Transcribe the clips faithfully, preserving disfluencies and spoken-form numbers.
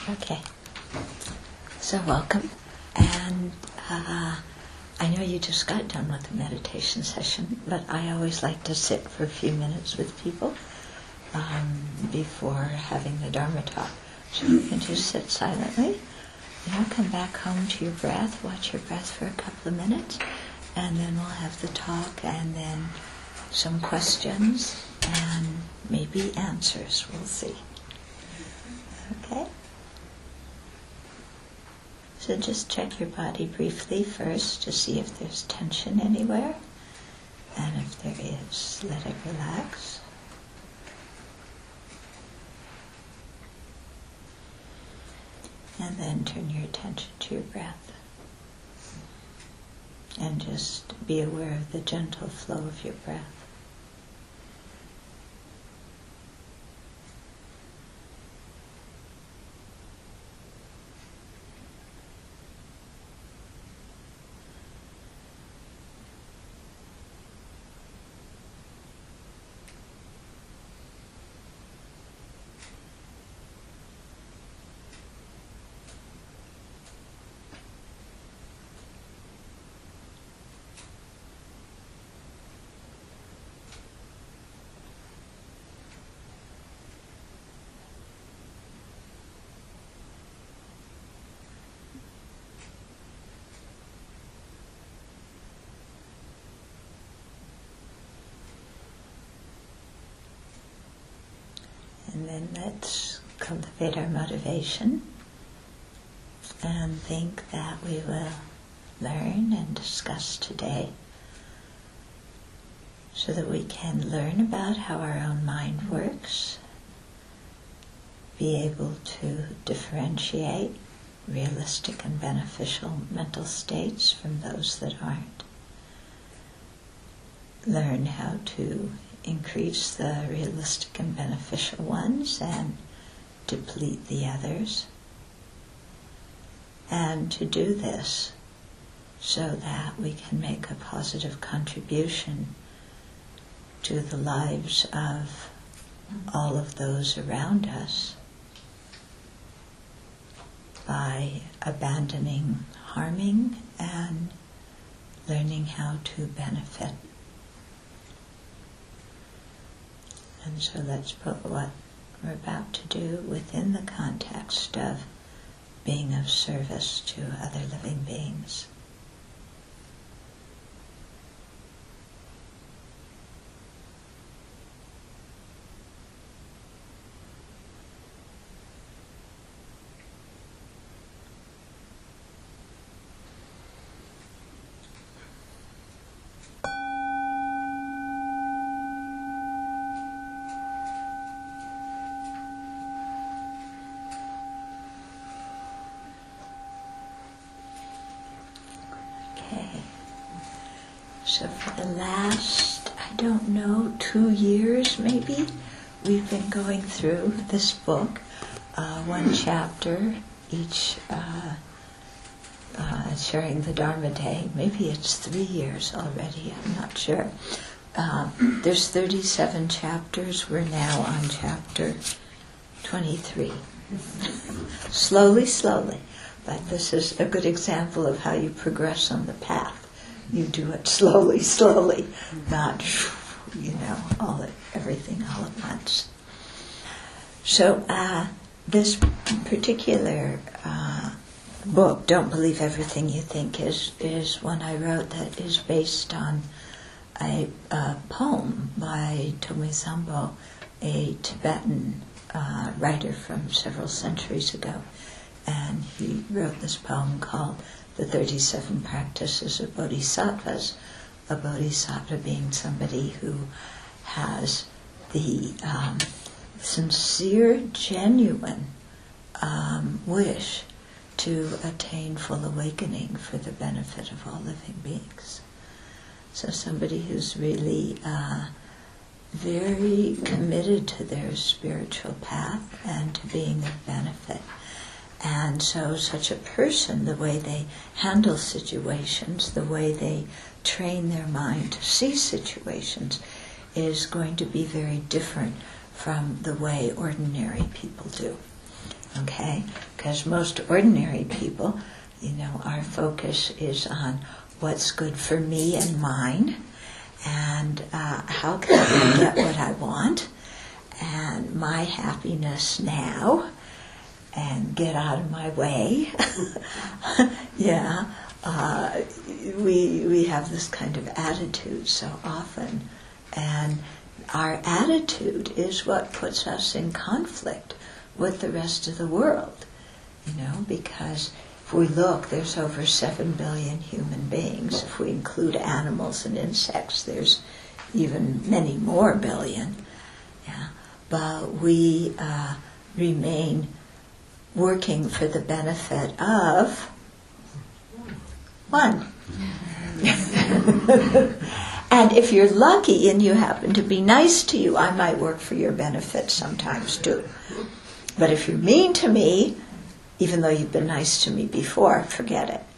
Okay, so welcome, and uh, I know you just got done with the meditation session, but I always like to sit for a few minutes with people um, before having the Dharma talk. So you can just sit silently, you know, come back home to your breath, watch your breath for a couple of minutes, and then we'll have the talk, and then some questions, and maybe answers, we'll see. Okay? So just check your body briefly first to see if there's tension anywhere. And if there is, let it relax. And then turn your attention to your breath. And just be aware of the gentle flow of your breath. And then let's cultivate our motivation and think that we will learn and discuss today so that we can learn about how our own mind works, be able to differentiate realistic and beneficial mental states from those that aren't, learn how to increase the realistic and beneficial ones and deplete the others. And to do this so that we can make a positive contribution to the lives of all of those around us by abandoning harming and learning how to benefit. And so let's put what we're about to do within the context of being of service to other living beings. So for the last, I don't know, two years maybe, we've been going through this book, uh, one chapter each, uh, uh, sharing the Dharma Day. Maybe it's three years already, I'm not sure. Uh, there's thirty-seven chapters. We're now on chapter twenty-three. Slowly, slowly. But this is a good example of how you progress on the path. You do it slowly, slowly, not, you know, all at, everything all at once. So uh, this particular uh, book, Don't Believe Everything You Think, is, is one I wrote that is based on a, a poem by Tomi Sambo, a Tibetan uh, writer from several centuries ago. And he wrote this poem called The thirty-seven Practices of Bodhisattvas, a bodhisattva being somebody who has the um, sincere, genuine um, wish to attain full awakening for the benefit of all living beings. So somebody who's really uh, very committed to their spiritual path and to being of benefit. And so such a person, the way they handle situations, the way they train their mind to see situations, is going to be very different from the way ordinary people do. Okay? Because most ordinary people, you know, our focus is on what's good for me and mine, and uh, how can I get what I want, and my happiness now, and get out of my way. yeah, uh, we we have this kind of attitude so often, and our attitude is what puts us in conflict with the rest of the world. You know, because if we look, there's over seven billion human beings. If we include animals and insects, there's even many more billion. Yeah, but we uh, remain working for the benefit of one. And if you're lucky and you happen to be nice to you, I might work for your benefit sometimes too. But if you're mean to me, even though you've been nice to me before, forget it.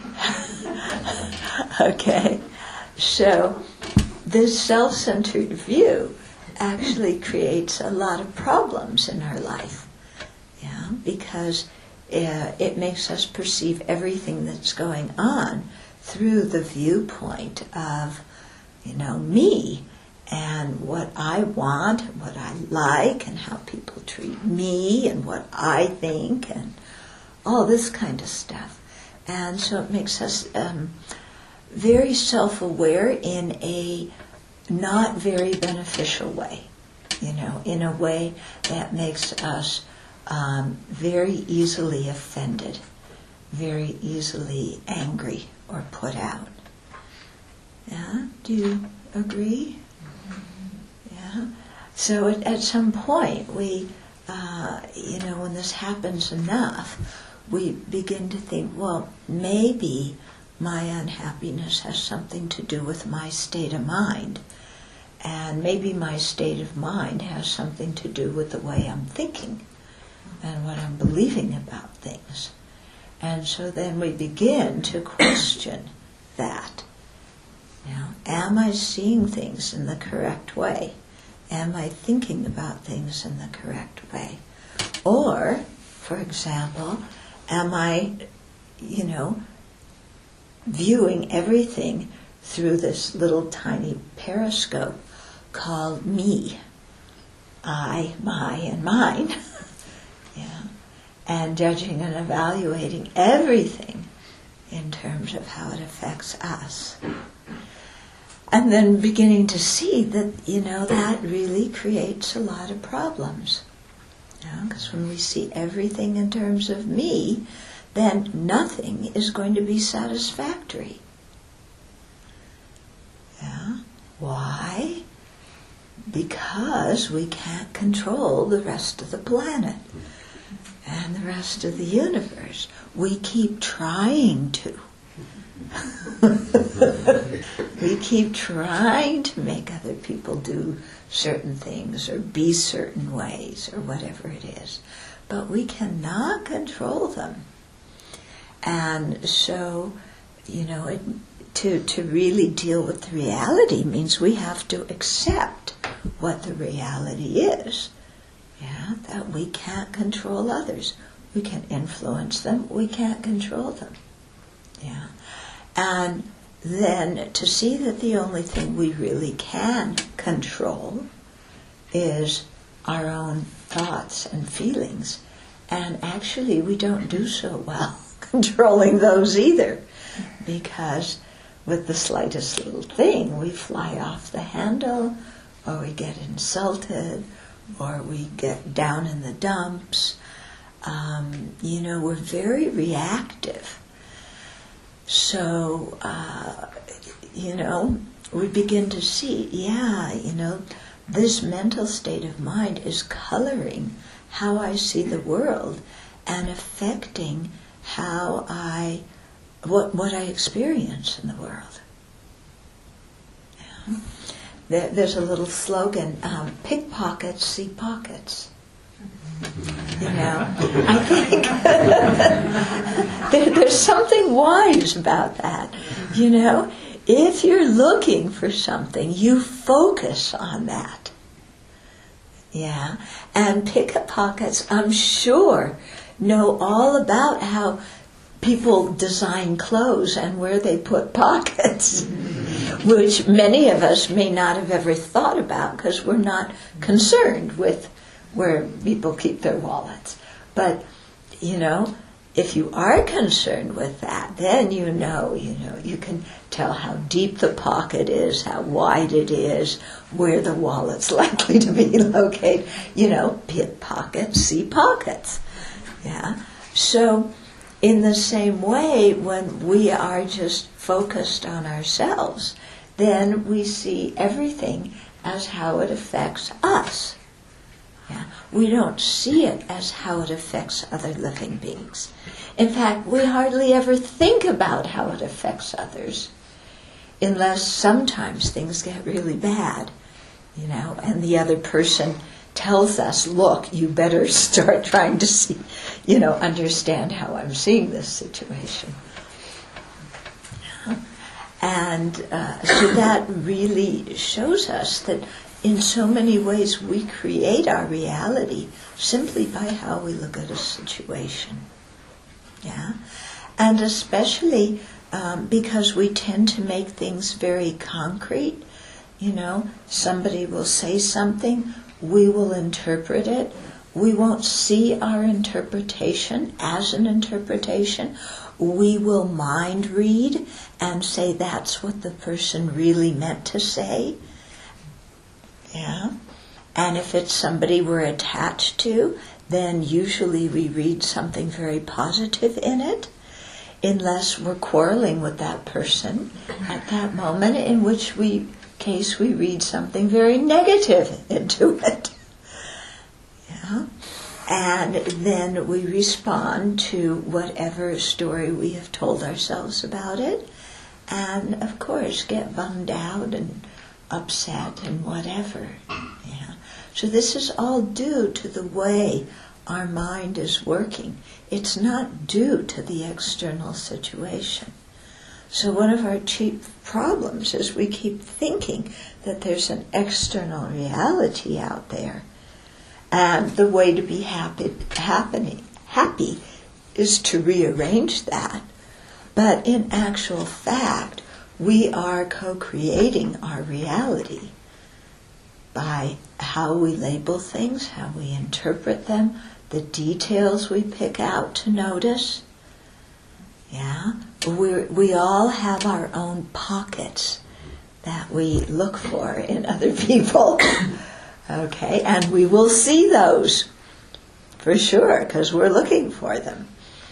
Okay? So this self-centered view actually creates a lot of problems in our life. Yeah? Because uh, it makes us perceive everything that's going on through the viewpoint of, you know, me, and what I want, and what I like, and how people treat me, and what I think, and all this kind of stuff. And so it makes us um, very self-aware in a not very beneficial way, you know, in a way that makes us um, very easily offended, very easily angry or put out. Yeah? Do you agree? Yeah. So at, at some point, we, uh, you know, when this happens enough, we begin to think, well, maybe my unhappiness has something to do with my state of mind, and maybe my state of mind has something to do with the way I'm thinking and what I'm believing about things. And so then we begin to question that. You know, am I seeing things in the correct way? Am I thinking about things in the correct way? Or, for example, am I, you know, viewing everything through this little tiny periscope called me, I, my, and mine, yeah, and judging and evaluating everything in terms of how it affects us. And then beginning to see that, you know, that really creates a lot of problems. Because when we see everything in terms of me, then nothing is going to be satisfactory. Yeah? Why? Because we can't control the rest of the planet and the rest of the universe. We keep trying to. We keep trying to make other people do certain things or be certain ways or whatever it is. But we cannot control them. And so, you know, it, to, to really deal with the reality means we have to accept what the reality is. Yeah, that we can't control others. We can influence them, we can't control them. Yeah. And then to see that the only thing we really can control is our own thoughts and feelings. And actually we don't do so well controlling those either, because with the slightest little thing we fly off the handle, or we get insulted, or we get down in the dumps. Um, you know, we're very reactive. So, uh, you know, we begin to see, yeah, you know, this mental state of mind is coloring how I see the world and affecting how I, what, what I experience in the world. Yeah. There, there's a little slogan, um, pickpockets see pockets. You know, I think there, there's something wise about that. You know, if you're looking for something, you focus on that. Yeah, and pickpockets, I'm sure, know all about how people design clothes and where they put pockets, which many of us may not have ever thought about because we're not concerned with where people keep their wallets. But, you know, if you are concerned with that, then you know, you know, you can tell how deep the pocket is, how wide it is, where the wallet's likely to be located. You know, pit pockets, see pockets. Yeah. So, in the same way, when we are just focused on ourselves, then we see everything as how it affects us. Yeah. We don't see it as how it affects other living beings. In fact, we hardly ever think about how it affects others, unless sometimes things get really bad, you know, and the other person tells us, look, you better start trying to see, you know, understand how I'm seeing this situation. And uh, so that really shows us that in so many ways we create our reality simply by how we look at a situation. Yeah? And especially um, because we tend to make things very concrete. You know, somebody will say something, we will interpret it. We won't see our interpretation as an interpretation. We will mind read and say that's what the person really meant to say. Yeah. And if it's somebody we're attached to, then usually we read something very positive in it, unless we're quarreling with that person at that moment, in which we case we read something very negative into it. Yeah. And then we respond to whatever story we have told ourselves about it, and of course get bummed out and upset and whatever. Yeah. So this is all due to the way our mind is working. It's not due to the external situation. So one of our chief problems is we keep thinking that there's an external reality out there. And the way to be happy, happening, happy is to rearrange that. But in actual fact, we are co-creating our reality by how we label things, how we interpret them, the details we pick out to notice. Yeah, we we all have our own pockets that we look for in other people. Okay, and we will see those for sure because we're looking for them.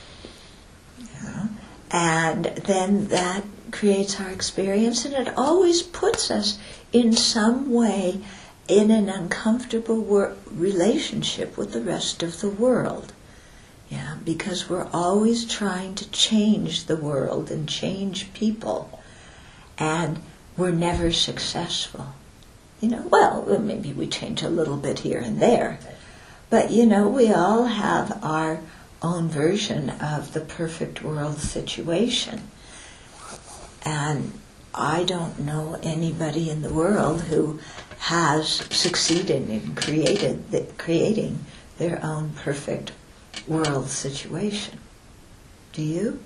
Yeah. And then that creates our experience, and it always puts us in some way in an uncomfortable wor- relationship with the rest of the world. Yeah, because we're always trying to change the world and change people, and we're never successful. You know, well, maybe we change a little bit here and there, but you know, we all have our own version of the perfect world situation. And I don't know anybody in the world who has succeeded in created the, creating their own perfect world situation. Do you?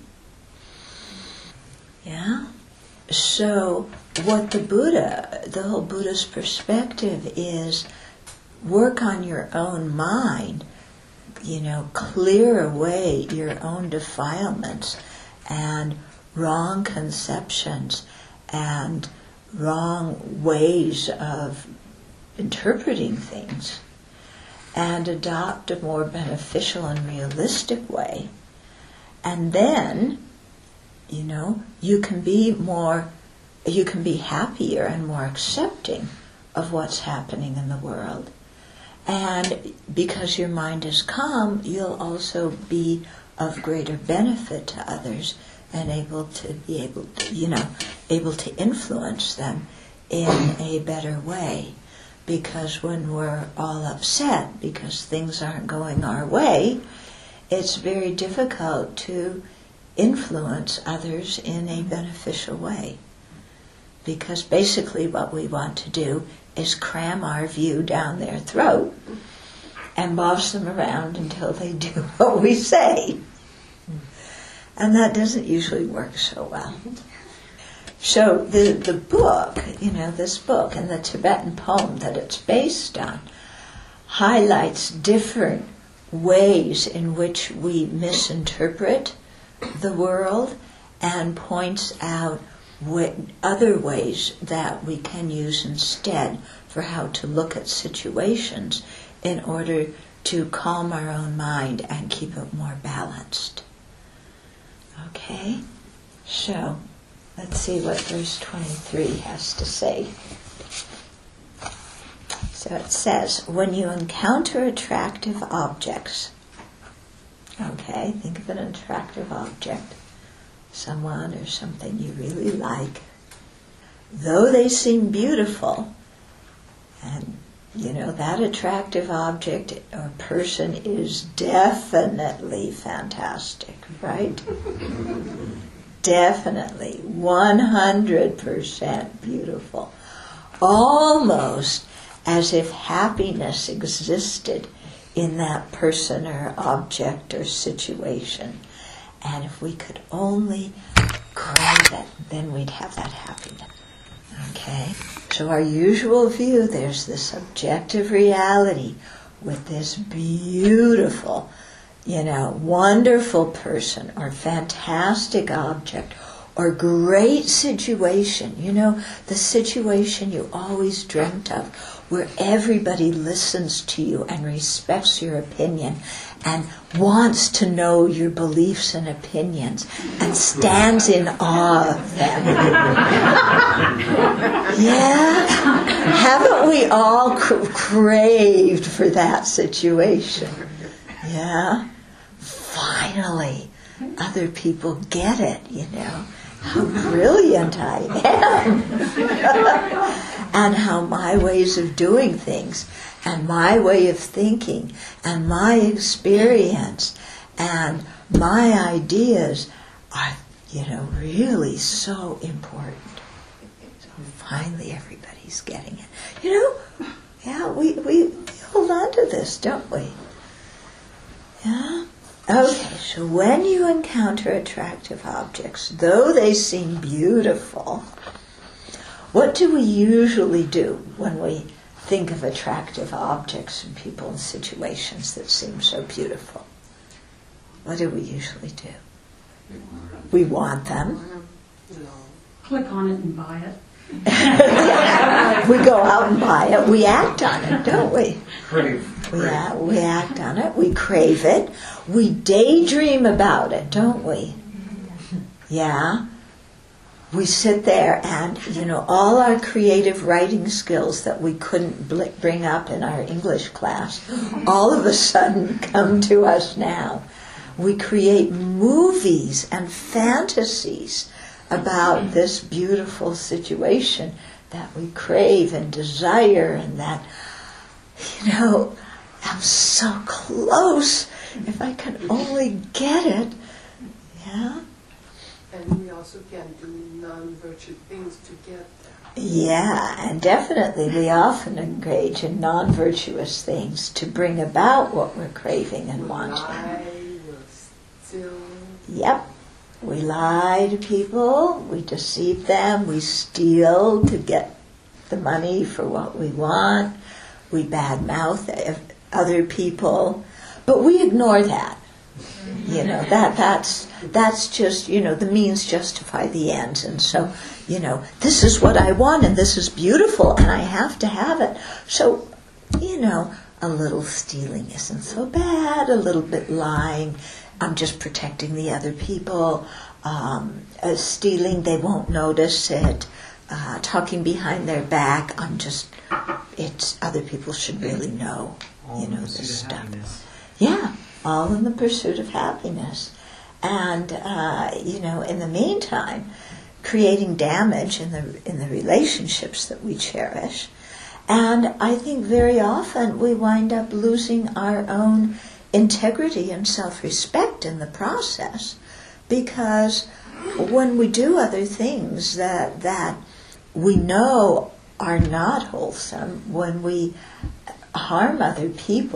Yeah? So what the Buddha, the whole Buddhist perspective is, work on your own mind, you know, clear away your own defilements and wrong conceptions and wrong ways of interpreting things, and adopt a more beneficial and realistic way. And then, you know, you can be more, you can be happier and more accepting of what's happening in the world. And because your mind is calm, you'll also be of greater benefit to others and able to be able to, you know, able to influence them in a better way. Because when we're all upset because things aren't going our way, it's very difficult to influence others in a beneficial way. Because basically what we want to do is cram our view down their throat and boss them around until they do what we say. And that doesn't usually work so well. So the, the book, you know, this book and the Tibetan poem that it's based on highlights different ways in which we misinterpret the world and points out what other ways that we can use instead for how to look at situations in order to calm our own mind and keep it more balanced. Okay? So, let's see what verse twenty-three has to say. So it says, when you encounter attractive objects, okay, think of an attractive object, someone or something you really like, though they seem beautiful, and you know, that attractive object or person is definitely fantastic, right? Definitely, one hundred percent beautiful. Almost as if happiness existed in that person or object or situation. And if we could only crave it, then we'd have that happiness. Okay? So our usual view, there's this objective reality with this beautiful, you know, wonderful person or fantastic object or great situation. You know, the situation you always dreamt of, where everybody listens to you and respects your opinion and wants to know your beliefs and opinions and stands in awe of them. Yeah? Haven't we all cr- craved for that situation? Yeah? Finally, other people get it, you know. How brilliant I am. And how my ways of doing things and my way of thinking and my experience and my ideas are, you know, really so important. So finally everybody's getting it. You know, yeah, we, we hold on to this, don't we? Yeah? Okay, so when you encounter attractive objects, though they seem beautiful, what do we usually do when we think of attractive objects and people and situations that seem so beautiful? What do we usually do? We want them. Click on it and buy it. We go out and buy it. We act on it, don't we? Crave. We, a- we act on it. We crave it. We daydream about it, don't we? Yeah. We sit there and, you know, all our creative writing skills that we couldn't bl- bring up in our English class all of a sudden come to us now. We create movies and fantasies about this beautiful situation that we crave and desire, and that, you know, I'm so close. If I can only get it, yeah. And we also can do non-virtue things to get there. Yeah, and definitely we often engage in non-virtuous things to bring about what we're craving and wanting. Lie, we'll steal. Yep. We lie to people, we deceive them, we steal to get the money for what we want, we badmouth other people, but we ignore that. You know, that that's that's just, you know, the means justify the ends. And so, you know, this is what I want and this is beautiful and I have to have it. So, you know, a little stealing isn't so bad, a little bit lying, I'm just protecting the other people. Um, uh, stealing, they won't notice it. Uh, talking behind their back, I'm just, it's, other people should really know, you know, this stuff. Yeah, all in the pursuit of happiness. And, uh, you know, in the meantime, creating damage in the in the relationships that we cherish. And I think very often we wind up losing our own integrity and self-respect in the process, because when we do other things that that we know are not wholesome, when we harm other people,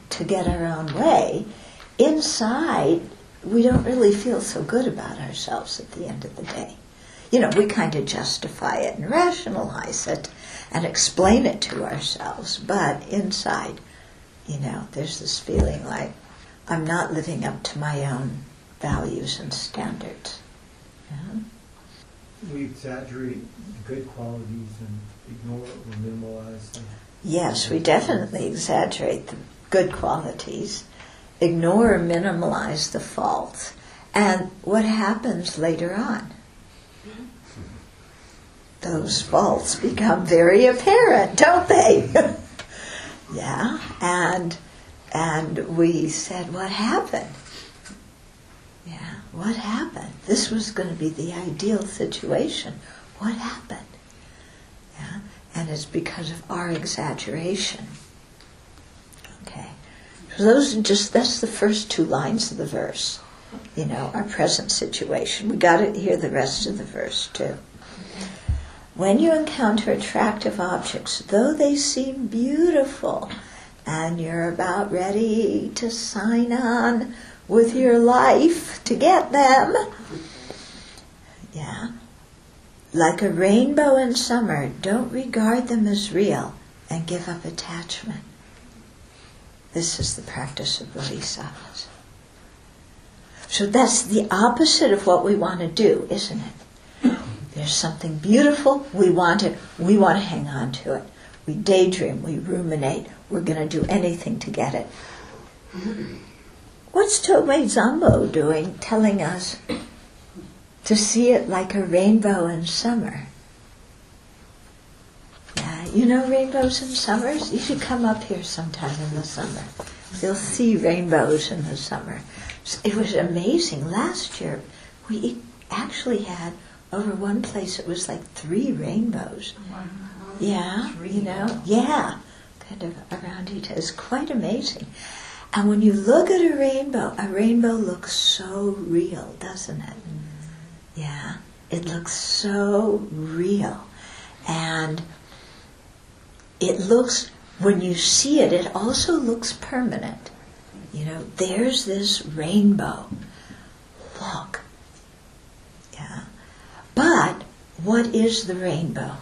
to get our own way, inside we don't really feel so good about ourselves at the end of the day. You know, we kind of justify it and rationalize it and explain it to ourselves, but inside, you know, there's this feeling like I'm not living up to my own values and standards. Yeah? We exaggerate the good qualities and ignore or minimalize them. Yes, we definitely exaggerate the good qualities, ignore or minimalize the faults. And what happens later on? Those faults become very apparent, don't they? Yeah, and and we said, what happened? Yeah, what happened? This was going to be the ideal situation. What happened? Yeah, and it's because of our exaggeration. Okay, so those are just that's the first two lines of the verse. You know, our present situation. We got to hear the rest of the verse too. When you encounter attractive objects, though they seem beautiful, and you're about ready to sign on with your life to get them, yeah, like a rainbow in summer, don't regard them as real and give up attachment. This is the practice of bodhisattvas. So that's the opposite of what we want to do, isn't it? There's something beautiful, we want it, we want to hang on to it. We daydream, we ruminate, we're going to do anything to get it. What's Tomei Zambo doing, telling us to see it like a rainbow in summer? Yeah, you know rainbows in summers? You should come up here sometime in the summer. You'll see rainbows in the summer. It was amazing. Last year, we actually had over one place, it was like three rainbows. Wow. Yeah, three, you know, yeah, kind of around each. It's quite amazing. And when you look at a rainbow, a rainbow looks so real, doesn't it? Mm. Yeah, it looks so real. And it looks, when you see it, it also looks permanent. You know, there's this rainbow. Look. Yeah. But what is the rainbow?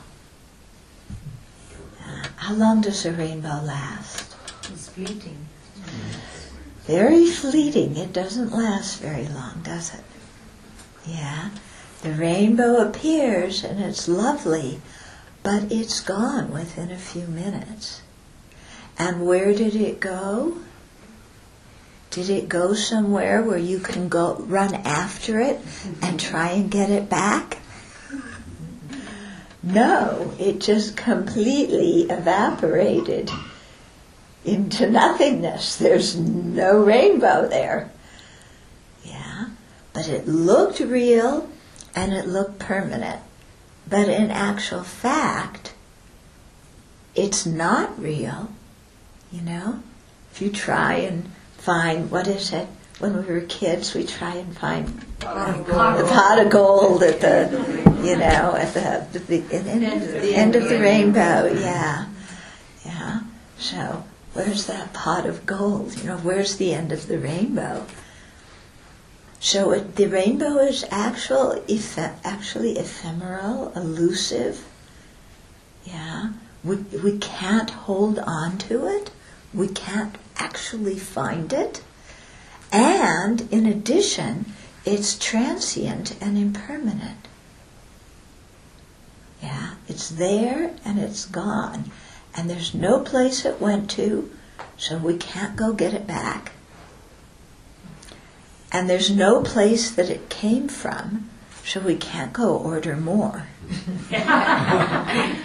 Uh, how long does a rainbow last? It's fleeting. Very fleeting. It doesn't last very long, does it? Yeah. The rainbow appears and it's lovely, but it's gone within a few minutes. And where did it go? Did it go somewhere where you can go run after it and try and get it back? No, it just completely evaporated into nothingness. There's no rainbow there. Yeah, but it looked real and it looked permanent. But in actual fact, it's not real. You know, if you try and find, what is it? When we were kids, we try and find uh, the pot of gold at the, you know, at the, the, the, end, the end of the rainbow. Yeah, yeah. So where's that pot of gold? You know, where's the end of the rainbow? So it, the rainbow is actual, eph- actually ephemeral, elusive. Yeah, we we can't hold on to it. We can't actually find it. And in addition, it's transient and impermanent. Yeah, it's there and it's gone. And there's no place it went to, so we can't go get it back. And there's no place that it came from, so we can't go order more. Yeah.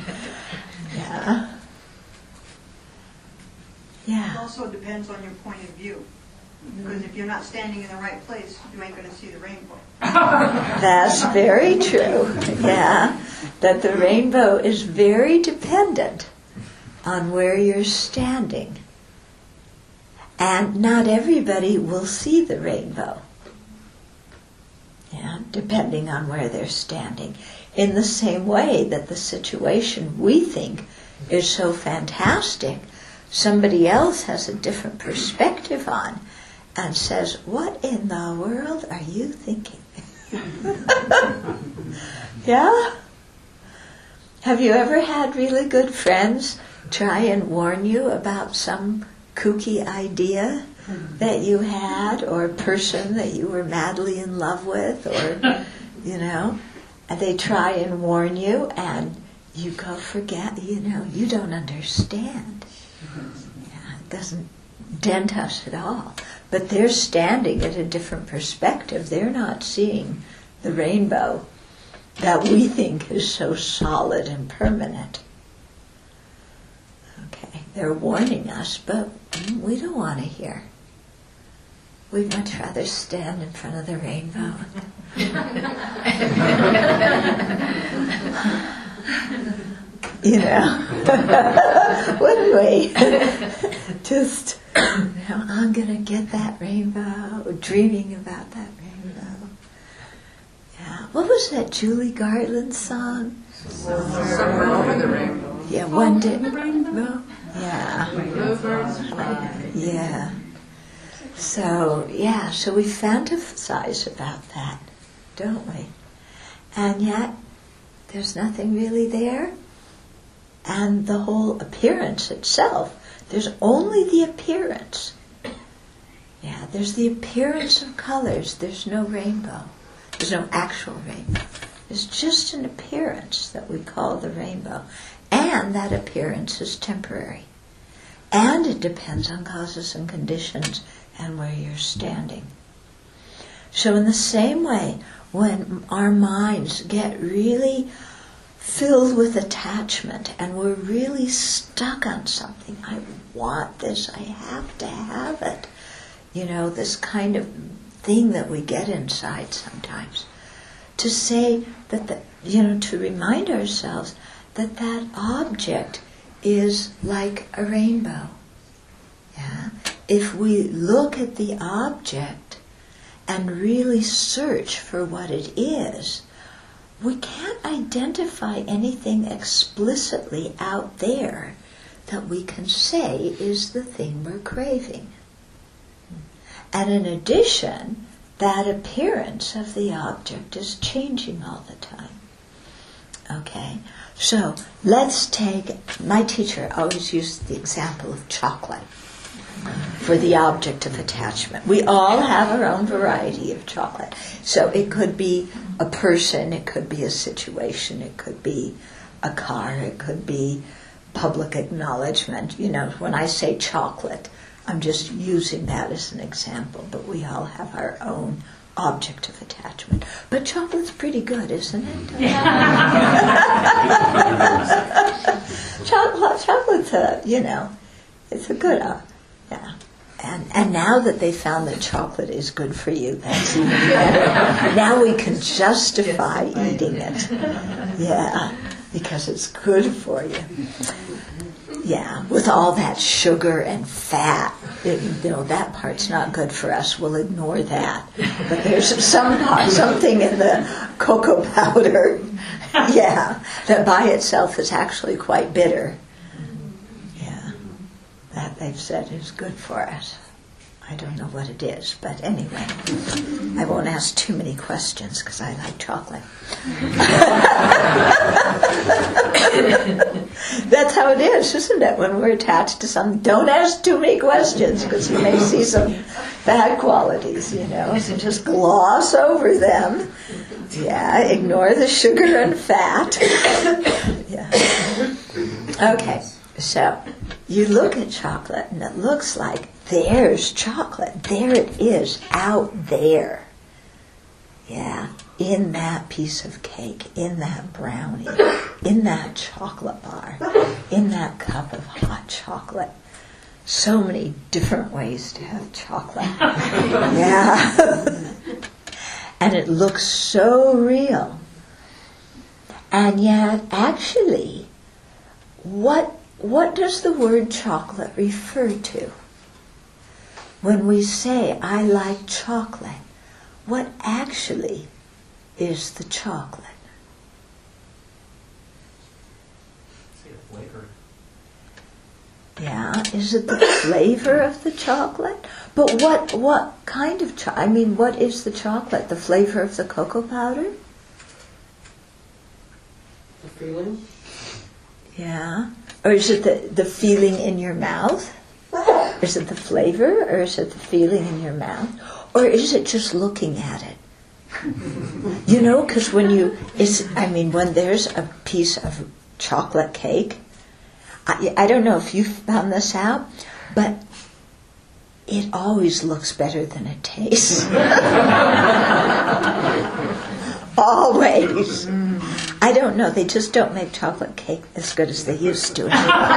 Yeah. It also depends on your point of view. Because if you're not standing in the right place, you ain't going to see the rainbow. That's very true. Yeah. That the rainbow is very dependent on where you're standing. And not everybody will see the rainbow. Yeah, depending on where they're standing. In the same way that the situation we think is so fantastic, somebody else has a different perspective on and says, what in the world are you thinking? Yeah? Have you ever had really good friends try and warn you about some kooky idea that you had, or person that you were madly in love with, or, you know, and they try and warn you, and you go, forget, you know, you don't understand. Yeah, it doesn't dent us at all. But they're standing at a different perspective. They're not seeing the rainbow that we think is so solid and permanent. Okay, they're warning us, but we don't want to hear. We'd much rather stand in front of the rainbow. You know, wouldn't we? Just, you know, I'm going to get that rainbow, dreaming about that rainbow. Yeah. What was that Julie Garland song? Somewhere over the rainbow. Yeah, one day. Rainbow? Yeah. Bluebirds fly. Yeah. So, yeah, so we fantasize about that, don't we? And yet, there's nothing really there. And the whole appearance itself, there's only the appearance. Yeah, there's the appearance of colors. There's no rainbow. There's no actual rainbow. There's just an appearance that we call the rainbow. And that appearance is temporary. And it depends on causes and conditions and where you're standing. So in the same way, when our minds get really filled with attachment and we're really stuck on something, I want this, I have to have it. You know, this kind of thing that we get inside sometimes. To say that, the, you know, to remind ourselves that that object is like a rainbow. Yeah? If we look at the object and really search for what it is, we can't identify anything explicitly out there that we can say is the thing we're craving. And in addition, that appearance of the object is changing all the time. Okay, so let's take, my teacher always used the example of chocolate for the object of attachment. We all have our own variety of chocolate. So it could be a person, it could be a situation, it could be a car, it could be public acknowledgement. You know, when I say chocolate, I'm just using that as an example, but we all have our own object of attachment. But chocolate's pretty good, isn't it? Chocolate, chocolate's a, you know, it's a good, uh, yeah. And and now that they found that chocolate is good for you, that's even better. Now we can justify eating it. Yeah, because it's good for you. Yeah, with all that sugar and fat, it, you know, that part's not good for us. We'll ignore that. But there's some part, something in the cocoa powder, yeah, that by itself is actually quite bitter. Yeah, that they've said is good for us. I don't know what it is, but anyway, I won't ask too many questions because I like chocolate. That's how it is, isn't it? When we're attached to something, don't ask too many questions because you may see some bad qualities, you know, so just gloss over them. Yeah, ignore the sugar and fat. Yeah. Okay, so you look at chocolate and it looks like there's chocolate. There it is, out there. Yeah, in that piece of cake, in that brownie, in that chocolate bar, in that cup of hot chocolate. So many different ways to have chocolate. Yeah. And it looks so real. And yet, actually, what what does the word chocolate refer to? When we say, I like chocolate, what actually is the chocolate? Say a flavor. Yeah, is it the flavor of the chocolate? But what what kind of cho- I mean, what is the chocolate? The flavor of the cocoa powder? The feeling? Yeah. Or is it the, the feeling in your mouth? Is it the flavor, or is it the feeling in your mouth? Or is it just looking at it? You know, because when you, it's, I mean, when there's a piece of chocolate cake, I, I don't know if you found this out, but it always looks better than it tastes. Always. I don't know, they just don't make chocolate cake as good as they used to.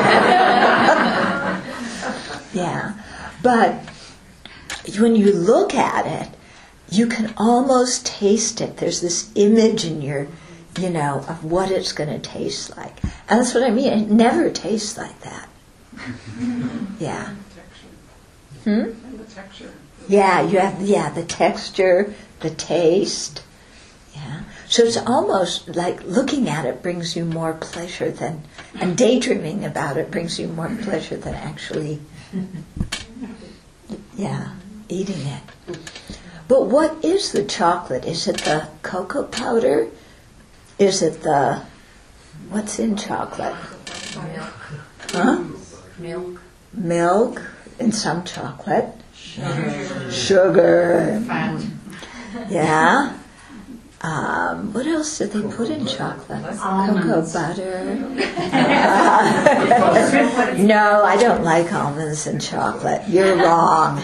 Yeah. But when you look at it, you can almost taste it. There's this image in your, you know, of what it's going to taste like. And that's what I mean. It never tastes like that. Yeah. Hmm? And the texture. Yeah, you have, yeah, the texture, the taste. Yeah. So it's almost like looking at it brings you more pleasure than, and daydreaming about it brings you more pleasure than actually, yeah, eating it. But what is the chocolate? Is it the cocoa powder? Is it the, what's in chocolate? Milk. Huh? Milk. Milk in some chocolate. Sugar. Sugar. Fat. Yeah. Um, what else did they put in chocolate? Cocoa butter. No, I don't like almonds in chocolate. You're wrong.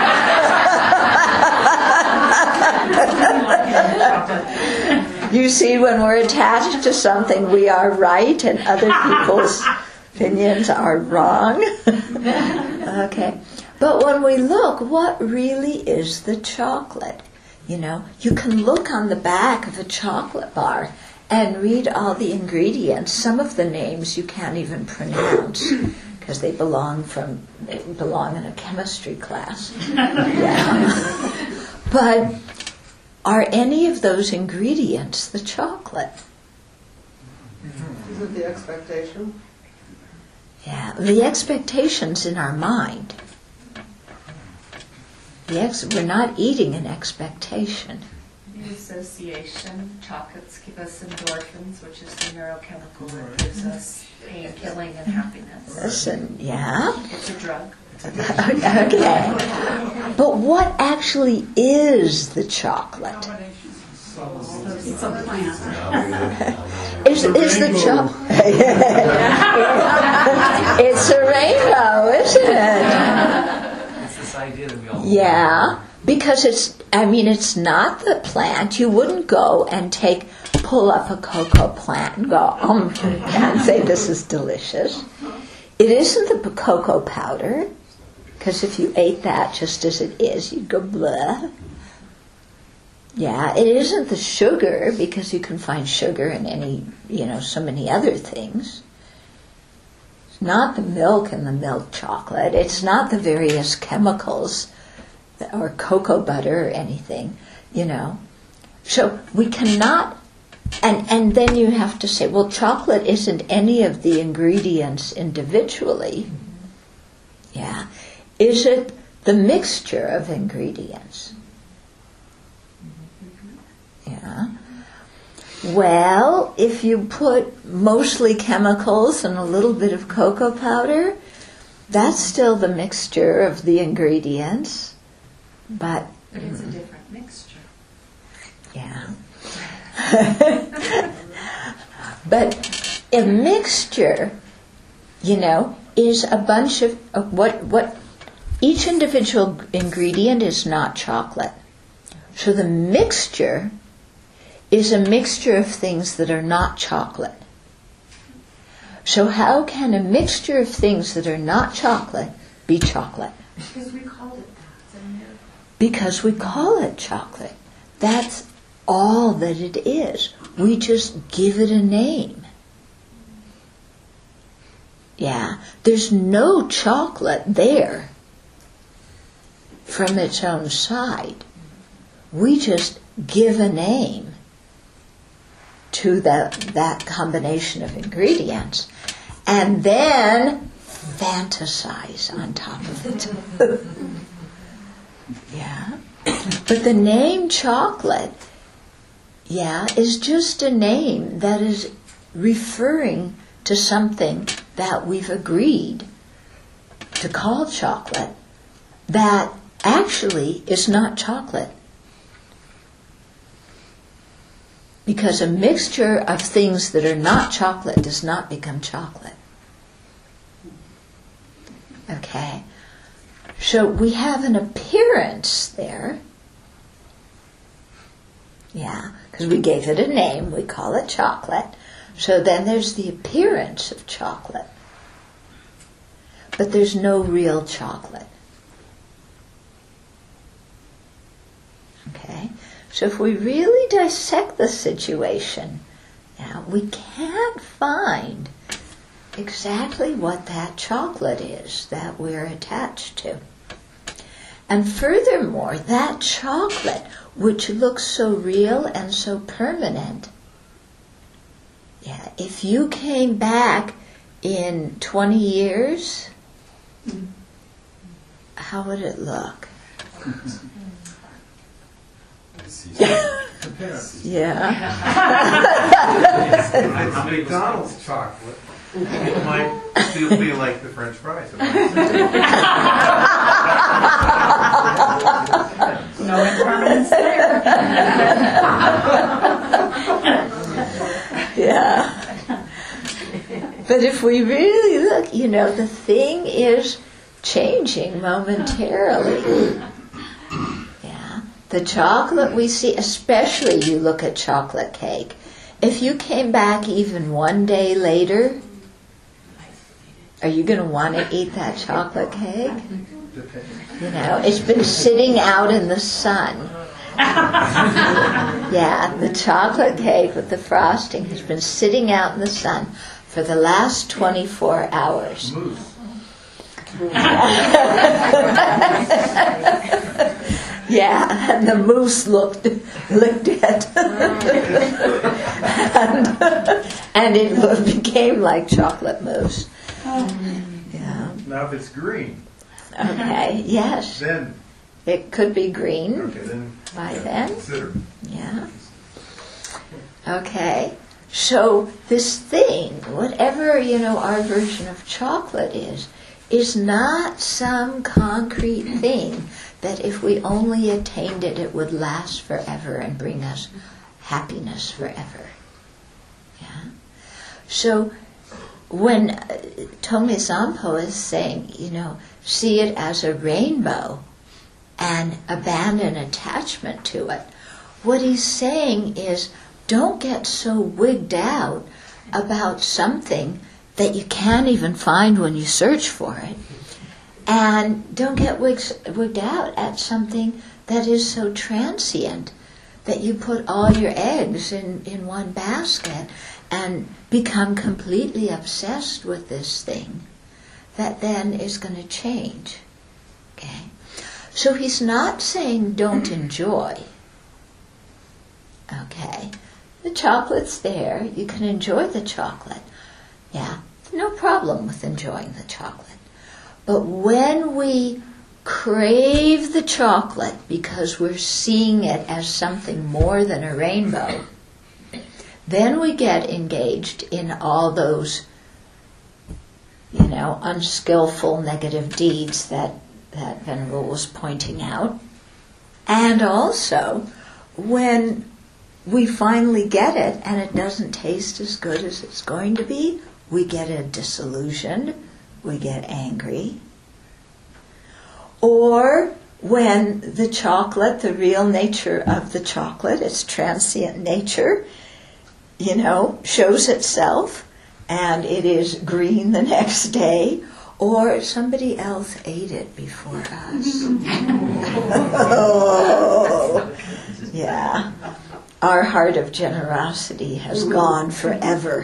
You see, when we're attached to something, we are right, and other people's opinions are wrong. Okay. But when we look, what really is the chocolate? You know, you can look on the back of a chocolate bar and read all the ingredients. Some of the names you can't even pronounce because they belong from they belong in a chemistry class. Yeah. But are any of those ingredients the chocolate? Is it the expectation? Yeah, the expectation's in our mind. The ex- we're not eating an expectation. The association, chocolates give us endorphins, which is the neurochemical that gives us pain killing and happiness. Listen, yeah. It's a drug. Okay. But what actually is the chocolate? It's a plant. Is, is the chocolate? It's a rainbow, isn't it? It's this idea that we all Yeah, because it's, I mean, it's not the plant. You wouldn't go and take, pull up a cocoa plant and go, um, and say this is delicious. It isn't the cocoa powder, because if you ate that just as it is, you'd go blah. Yeah, it isn't the sugar, because you can find sugar in any, you know, so many other things. It's not the milk in the milk chocolate. It's not the various chemicals or cocoa butter or anything, you know. So we cannot, and, and then you have to say, well, chocolate isn't any of the ingredients individually. Yeah. Is it the mixture of ingredients? Yeah. Well, if you put mostly chemicals and a little bit of cocoa powder, that's still the mixture of the ingredients. But, But it's a different mixture. yeah. But a mixture, you know, is a bunch of, of what what each individual ingredient is not chocolate. So the mixture is a mixture of things that are not chocolate. So how can a mixture of things that are not chocolate be chocolate? Because we called it that. And Because we call it chocolate. That's all that it is. We just give it a name. Yeah, there's no chocolate there from its own side. We just give a name to that, that combination of ingredients. And then fantasize on top of it. Yeah. But the name chocolate, yeah, is just a name that is referring to something that we've agreed to call chocolate that actually is not chocolate. Because a mixture of things that are not chocolate does not become chocolate. Okay? So we have an appearance there. Yeah, because we gave it a name, we call it chocolate. So then there's the appearance of chocolate. But there's no real chocolate. Okay? So if we really dissect the situation, now we can't find exactly what that chocolate is that we're attached to. And furthermore, that chocolate, which looks so real and so permanent, yeah, if you came back in twenty years, how would it look? Yeah. It's McDonald's chocolate. It might still be like the French fries. No impermanence there. Yeah. But if we really look, you know, the thing is changing momentarily. Yeah. The chocolate we see, especially you look at chocolate cake. If you came back even one day later, are you going to want to eat that chocolate cake? You know, it's been sitting out in the sun. Yeah, the chocolate cake with the frosting has been sitting out in the sun for the last twenty-four hours. Yeah, and the moose looked, licked it. and, and it became like chocolate mousse. Yeah. Now if it's green, Okay, yes. then It could be green okay, then by yeah, then. consider. Yeah. Okay. So this thing, whatever, you know, our version of chocolate is, is not some concrete thing that if we only attained it, it would last forever and bring us happiness forever. Yeah. So when uh, Tomi Sampo is saying, you know, see it as a rainbow and abandon attachment to it, what he's saying is, don't get so wigged out about something that you can't even find when you search for it. And don't get wigged, wigged out at something that is so transient that you put all your eggs in, in one basket and become completely obsessed with this thing that then is going to change. Okay? So he's not saying don't enjoy. Okay? The chocolate's there. You can enjoy the chocolate. Yeah, no problem with enjoying the chocolate. But when we crave the chocolate because we're seeing it as something more than a rainbow, then we get engaged in all those, you know, unskillful negative deeds that, that Venerable was pointing out. And also, when we finally get it and it doesn't taste as good as it's going to be, we get a disillusioned, we get angry. Or when the chocolate, the real nature of the chocolate, its transient nature, you know, shows itself and it is green the next day, or somebody else ate it before us. Oh, yeah. Our heart of generosity has gone forever.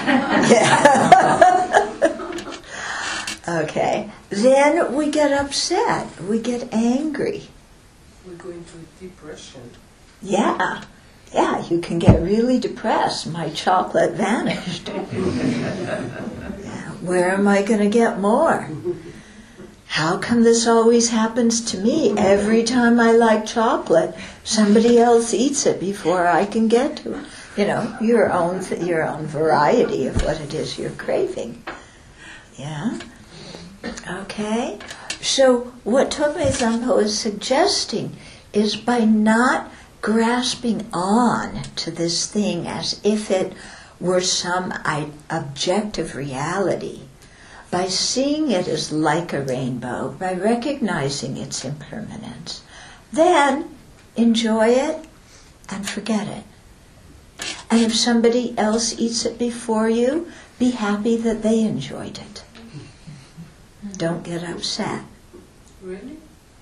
Yeah. Okay. Then we get upset. We get angry. We go into a depression. Yeah. Yeah, you can get really depressed. My chocolate vanished. Yeah. Where am I going to get more? How come this always happens to me? Every time I like chocolate, somebody else eats it before I can get to it. You know, your own your own variety of what it is you're craving. Yeah? Okay? So what Tome Zampo is suggesting is by not grasping on to this thing as if it were some objective reality, by seeing it as like a rainbow, by recognizing its impermanence, then enjoy it and forget it. And if somebody else eats it before you, be happy that they enjoyed it. Don't get upset. Really?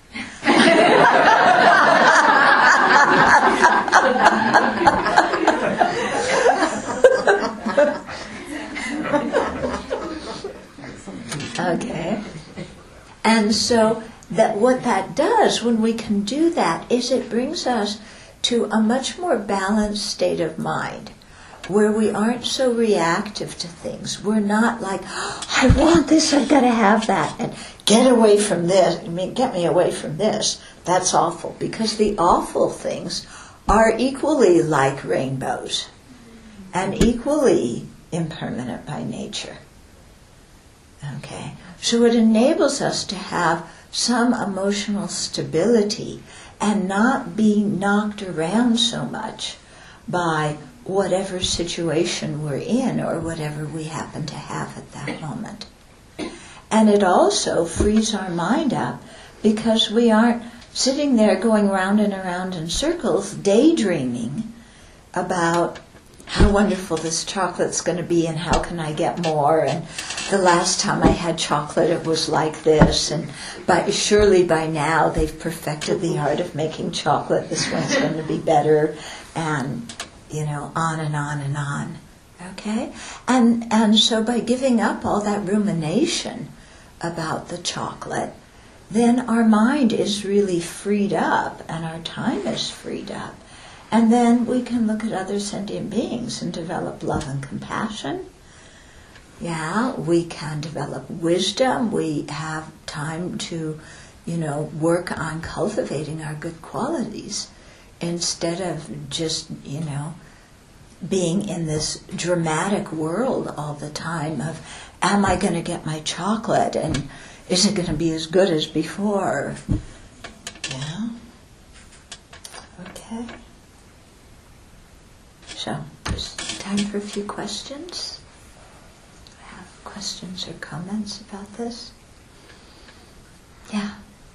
Okay. And so that what that does when we can do that is it brings us to a much more balanced state of mind, where we aren't so reactive to things. We're not like, oh, I want this, I've got to have that, and get away from this, I mean, get me away from this. That's awful, because the awful things are equally like rainbows and equally impermanent by nature. Okay, so it enables us to have some emotional stability and not be knocked around so much by whatever situation we're in or whatever we happen to have at that moment. And it also frees our mind up because we aren't sitting there going round and around in circles daydreaming about how wonderful this chocolate's going to be and how can I get more, and the last time I had chocolate it was like this, and by, surely by now they've perfected the art of making chocolate, this one's going to be better, and you know, on and on and on. Okay? And and so by giving up all that rumination about the chocolate, then our mind is really freed up and our time is freed up. And then we can look at other sentient beings and develop love and compassion. Yeah, we can develop wisdom. We have time to, you know, work on cultivating our good qualities instead of just, you know, being in this dramatic world all the time of, am I going to get my chocolate and is it going to be as good as before? Yeah. Okay. So, there's time for a few questions. Have questions or comments about this? Yeah.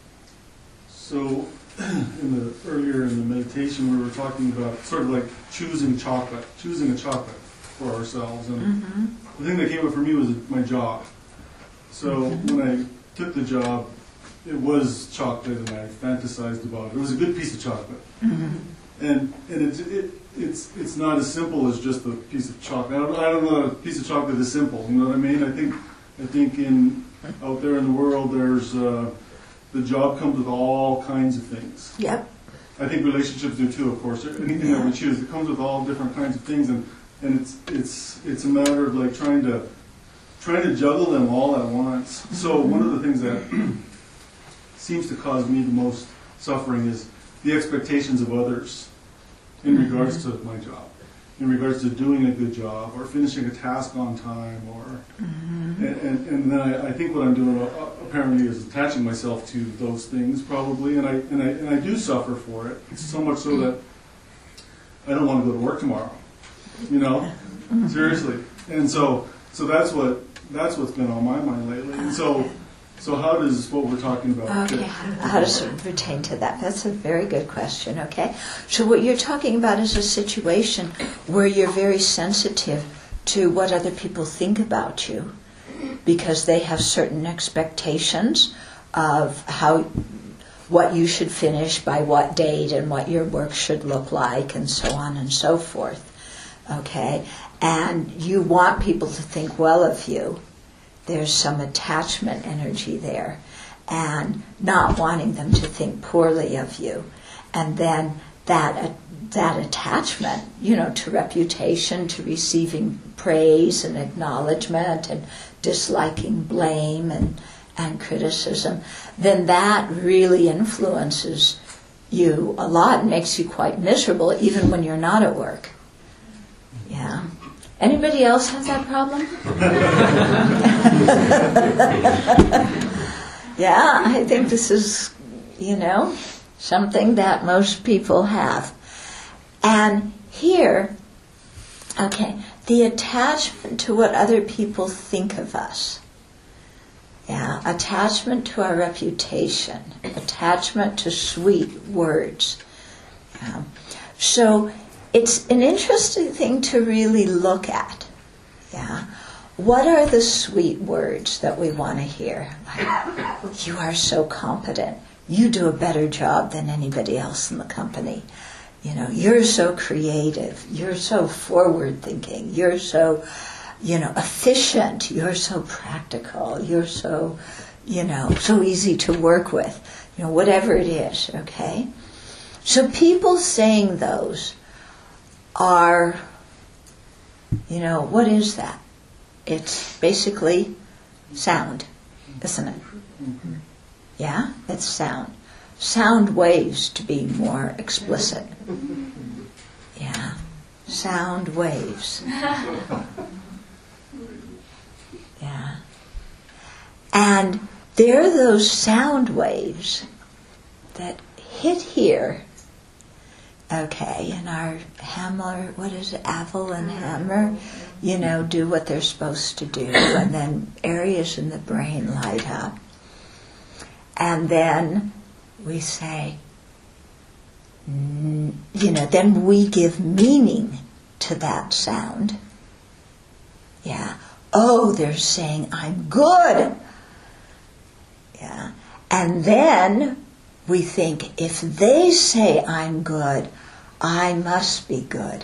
So, in the earlier in the meditation, we were talking about sort of like choosing chocolate, choosing a chocolate for ourselves, and Mm-hmm. the thing that came up for me was my job. So Mm-hmm. when I took the job, it was chocolate, and I fantasized about it. It was a good piece of chocolate, Mm-hmm. and and it, it it's it's not as simple as just a piece of chocolate. I don't, I don't know that a piece of chocolate is simple. You know what I mean? I think I think in out there in the world, there's uh, the job comes with all kinds of things. Yep. I think relationships do too, of course. Anything that we choose, it comes with all different kinds of things, and, and it's it's it's a matter of like trying to trying to juggle them all at once. So one of the things that seems to cause me the most suffering is the expectations of others in regards to my job, in regards to doing a good job or finishing a task on time, or Mm-hmm. and, and, and then I, I think what I'm doing uh, apparently is attaching myself to those things probably, and I and I and I do suffer for it. It's so much so that I don't want to go to work tomorrow. You know, Mm-hmm. seriously. And so so that's what that's what's been on my mind lately. And so so how does what we're talking about? Okay, how does it pertain to that? That's a very good question, okay? So what you're talking about is a situation where you're very sensitive to what other people think about you because they have certain expectations of how what you should finish by what date and what your work should look like and so on and so forth, okay? And you want people to think well of you. There's some attachment energy there, and not wanting them to think poorly of you. And then that uh, that attachment, you know, to reputation, to receiving praise and acknowledgement and disliking blame and, and criticism, then that really influences you a lot and makes you quite miserable even when you're not at work. Yeah. Anybody else have that problem? Yeah, I think this is, you know, something that most people have. And here, okay, the attachment to what other people think of us. Yeah, attachment to our reputation, attachment to sweet words. Yeah. So it's an interesting thing to really look at. Yeah. What are the sweet words that we want to hear? Like, you are so competent. You do a better job than anybody else in the company. You know, you're so creative. You're so forward-thinking. You're so, you know, efficient. You're so practical. You're so, you know, so easy to work with. You know, whatever it is, okay? So people saying those are, you know, what is that? It's basically sound, isn't it? Yeah, it's sound. Sound waves, to be more explicit. Yeah, sound waves. Yeah. And there are those sound waves that hit here, okay, and our hammer, what is it, Avel and hammer, you know, do what they're supposed to do, and then areas in the brain light up. And then we say, mm, you know, then we give meaning to that sound. Yeah. Oh, they're saying I'm good. Yeah. And then we think, if they say I'm good, I must be good.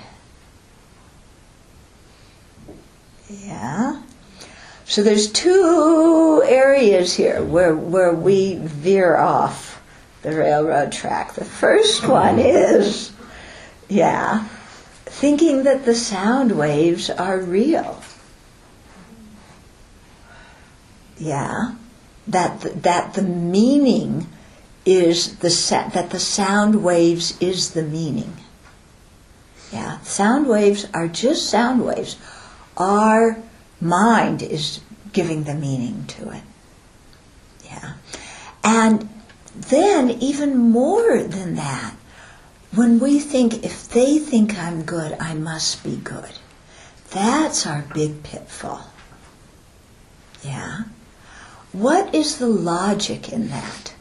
Yeah. So there's two areas here where where we veer off the railroad track. The first one is, yeah, thinking that the sound waves are real. Yeah, that the, that the meaning is the set, that the sound waves is the meaning. Yeah, sound waves are just sound waves. Our mind is giving the meaning to it. Yeah. And then even more than that, when we think, if they think I'm good, I must be good. That's our big pitfall. Yeah. What is the logic in that?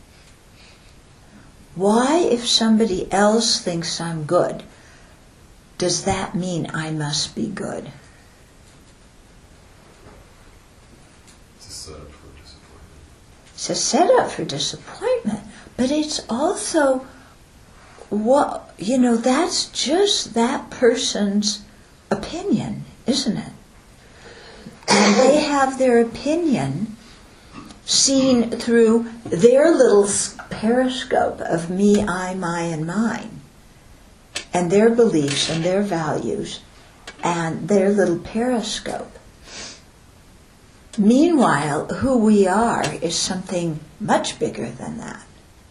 Why, if somebody else thinks I'm good, does that mean I must be good? It's a setup for disappointment, but it's also what, you know, that's just that person's opinion, isn't it? And they have their opinion seen through their little periscope of me, I, my, and mine, and their beliefs and their values and their little periscope. Meanwhile, who we are is something much bigger than that.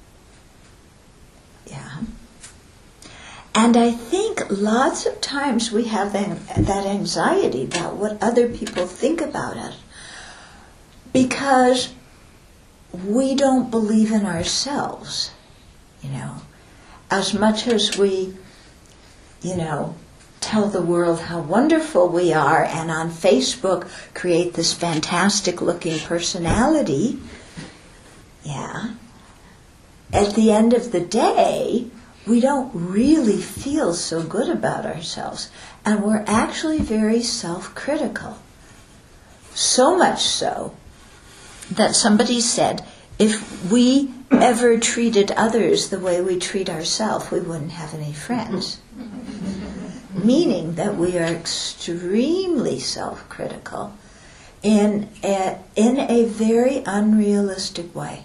Yeah. And I think lots of times we have that, that anxiety about what other people think about us because we don't believe in ourselves, you know. As much as we, you know, tell the world how wonderful we are and on Facebook create this fantastic looking personality, yeah, at the end of the day, we don't really feel so good about ourselves. And we're actually very self-critical. So much so that somebody said, if we ever treated others the way we treat ourselves, we wouldn't have any friends. Meaning that we are extremely self-critical in a, in a very unrealistic way.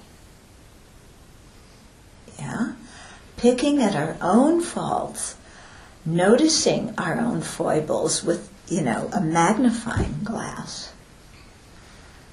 Yeah? Picking at our own faults, noticing our own foibles with, you know, a magnifying glass.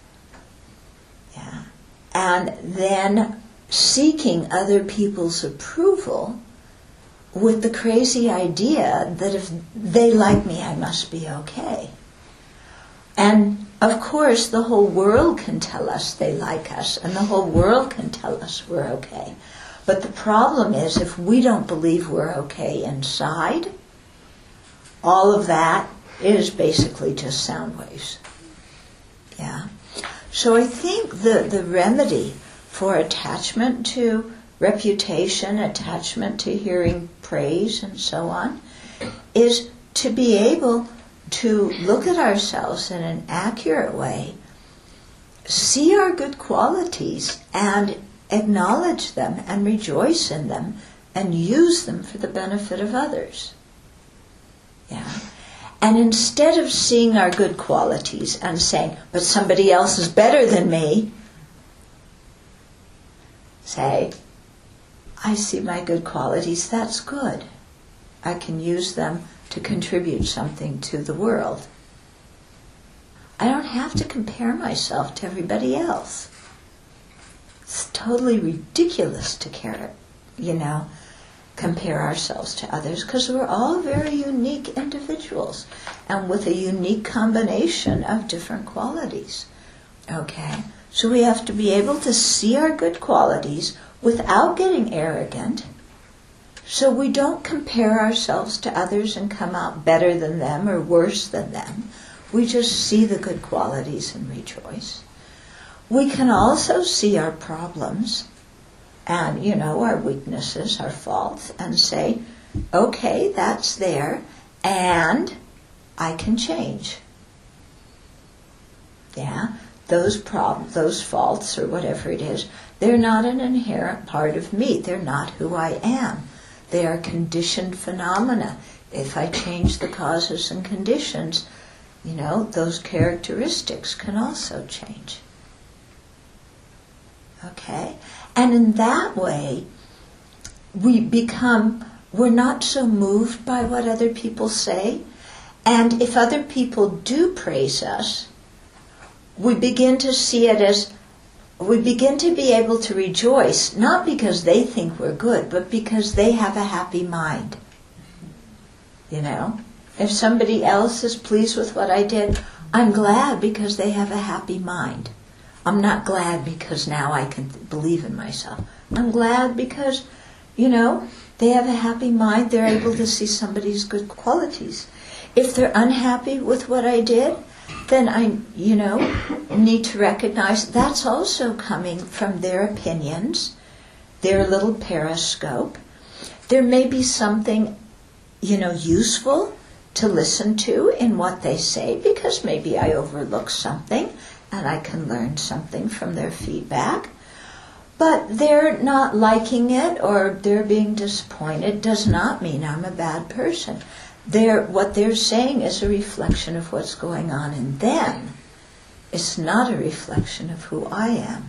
and then seeking other people's approval with the crazy idea that if they like me, I must be okay. And of course, the whole world can tell us they like us, and the whole world can tell us we're okay. But the problem is, if we don't believe we're okay inside, all of that is basically just sound waves. Yeah. So I think the, the remedy for attachment to reputation, attachment to hearing praise and so on, is to be able to look at ourselves in an accurate way, see our good qualities and acknowledge them and rejoice in them and use them for the benefit of others. Yeah. And instead of seeing our good qualities and saying, but somebody else is better than me, say, I see my good qualities, that's good. I can use them to contribute something to the world. I don't have to compare myself to everybody else. It's totally ridiculous to care, you know, compare ourselves to others, because we're all very unique individuals and with a unique combination of different qualities. Okay? So we have to be able to see our good qualities without getting arrogant, so we don't compare ourselves to others and come out better than them or worse than them. We just see the good qualities and rejoice. We can also see our problems and, you know, our weaknesses, our faults, and say, okay, that's there, and I can change. Yeah? Those problems, those faults, or whatever it is, they're not an inherent part of me. They're not who I am. They are conditioned phenomena. If I change the causes and conditions, you know, those characteristics can also change. Okay? And in that way, we become, we're not so moved by what other people say. And if other people do praise us, we begin to see it as, we begin to be able to rejoice, not because they think we're good, but because they have a happy mind. You know? If somebody else is pleased with what I did, I'm glad because they have a happy mind. I'm not glad because now I can believe in myself. I'm glad because, you know, they have a happy mind. They're able to see somebody's good qualities. If they're unhappy with what I did, then I, you know, need to recognize that's also coming from their opinions, their little periscope. There may be something, you know, useful to listen to in what they say, because maybe I overlooked something and I can learn something from their feedback. But they're not liking it or they're being disappointed does not mean I'm a bad person. They're, what they're saying is a reflection of what's going on in them. It's not a reflection of who I am.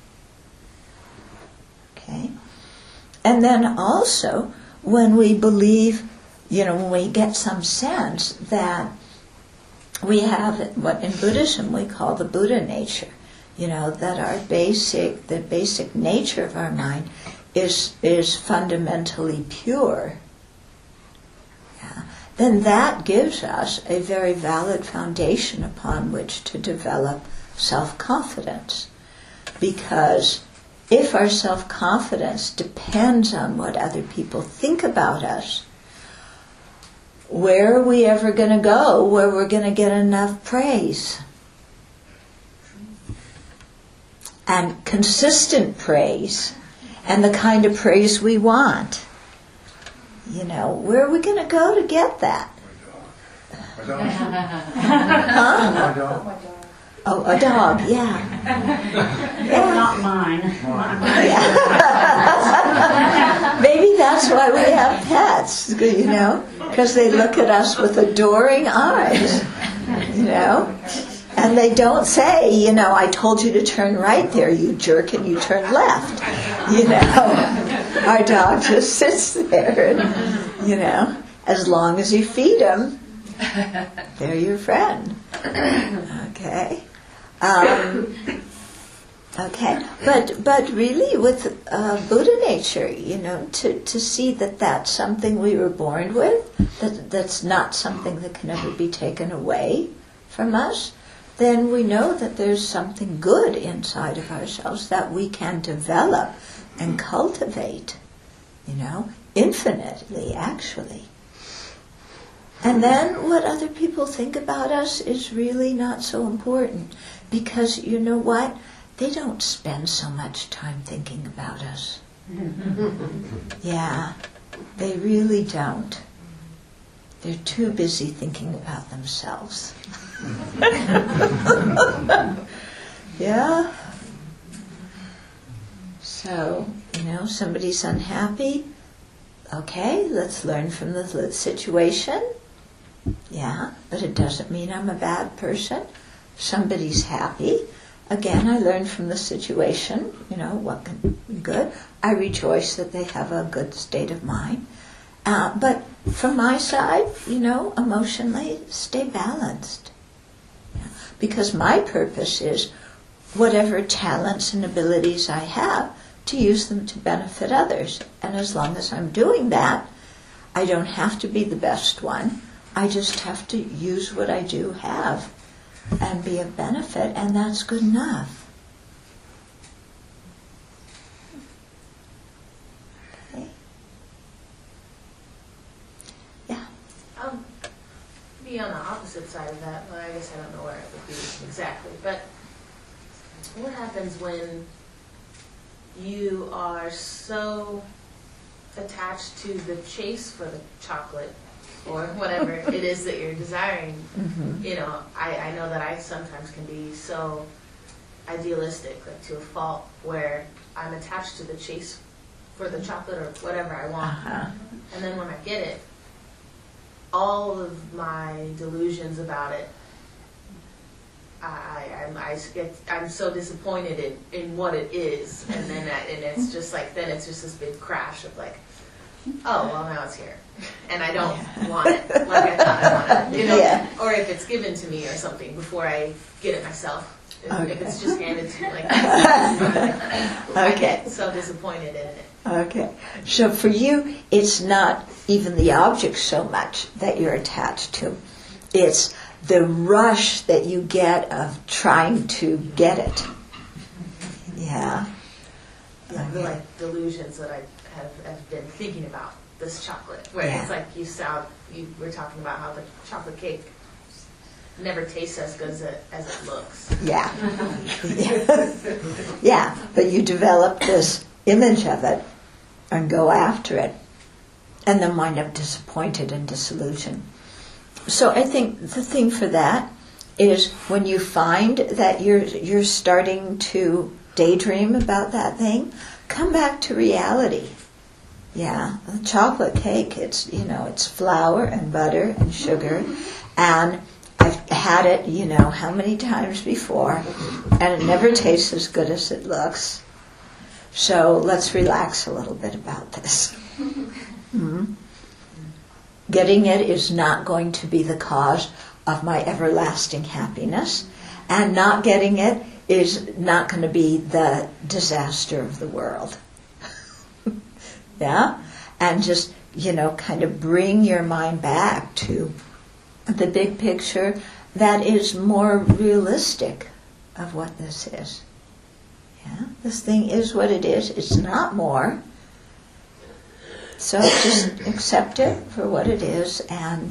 Okay? And then also, when we believe, you know, when we get some sense that we have what in Buddhism we call the Buddha nature, you know, that our basic, the basic nature of our mind is is fundamentally pure. Yeah. Then that gives us a very valid foundation upon which to develop self-confidence. Because if our self-confidence depends on what other people think about us, where are we ever going to go where we're going to get enough praise? And consistent praise, and the kind of praise we want. You know, where are we going to go to get that? Huh? Oh, a dog, yeah. Yeah. Not mine. Yeah. Maybe that's why we have pets, you know, because they look at us with adoring eyes, you know. And they don't say, you know, I told you to turn right there, you jerk, and you turn left. You know, our dog just sits there, and, you know, as long as you feed them, they're your friend. Okay? Um, Okay, but but really with uh, Buddha nature, you know, to, to see that that's something we were born with, that that's not something that can ever be taken away from us, then we know that there's something good inside of ourselves that we can develop and cultivate, you know, infinitely, actually. And then what other people think about us is really not so important, because you know what? They don't spend so much time thinking about us. Yeah, they really don't. They're too busy thinking about themselves. Yeah? So, you know, somebody's unhappy. Okay, let's learn from the situation. Yeah, but it doesn't mean I'm a bad person. Somebody's happy. Again, I learn from the situation, you know, what can be good. I rejoice that they have a good state of mind. Uh, but from my side, you know, emotionally, stay balanced. Yeah. Because my purpose is whatever talents and abilities I have, to use them to benefit others. And as long as I'm doing that, I don't have to be the best one. I just have to use what I do have and be of benefit, and that's good enough. Okay. Yeah. Um, be on the opposite side of that. Well, I guess I don't know where it would be exactly, but what happens when you are so attached to the chase for the chocolate or whatever it is that you're desiring? Mm-hmm. You know, I, I know that I sometimes can be so idealistic, like to a fault, where I'm attached to the chase for the chocolate or whatever I want. Uh-huh. And then when I get it, all of my delusions about it, I, I'm, I get, I'm so disappointed in, in what it is, and then I, and it's just like, then it's just this big crash of like, oh, well, now it's here, and I don't want it like I thought I wanted it, you know, Yeah. or if it's given to me or something before I get it myself. If, Okay. if it's just handed to me like that, I Okay. get so disappointed in it. Okay. So for you, it's not even the object so much that you're attached to. It's the rush that you get of trying to get it. Yeah. Yeah, the like delusions that I have, have been thinking about this chocolate, where Yeah. it's like you sound, you were talking about how the chocolate cake never tastes as good as it, as it looks. Yeah. Yeah. Yeah. But you develop this image of it and go after it, and then wind up disappointed and disillusioned. So I think the thing for that is when you find that you're you're starting to daydream about that thing, come back to reality. Yeah, the chocolate cake, it's, you know, it's flour and butter and sugar, and I've had it, you know, how many times before, and it never tastes as good as it looks. So let's relax a little bit about this. Mm-hmm. Getting it is not going to be the cause of my everlasting happiness, and not getting it is not going to be the disaster of the world. Yeah? And just, you know, kind of bring your mind back to the big picture that is more realistic of what this is. Yeah? This thing is what it is. It's not more. So just accept it for what it is, and